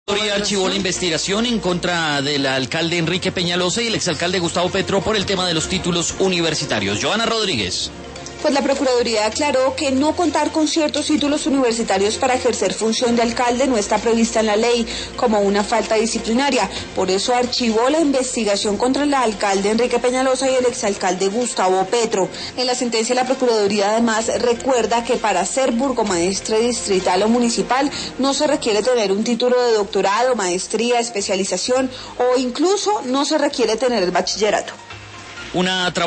Archivó la investigación en contra del alcalde Enrique Peñalosa y el exalcalde Gustavo Petro por el tema de los títulos universitarios. Joana Rodríguez. Pues la Procuraduría aclaró que no contar con ciertos títulos universitarios para ejercer función de alcalde no está prevista en la ley como una falta disciplinaria. Por eso archivó la investigación contra el alcalde Enrique Peñalosa y el exalcalde Gustavo Petro. En la sentencia la Procuraduría además recuerda que para ser burgomaestre distrital o municipal no se requiere tener un título de doctorado, maestría, especialización o incluso no se requiere tener el bachillerato.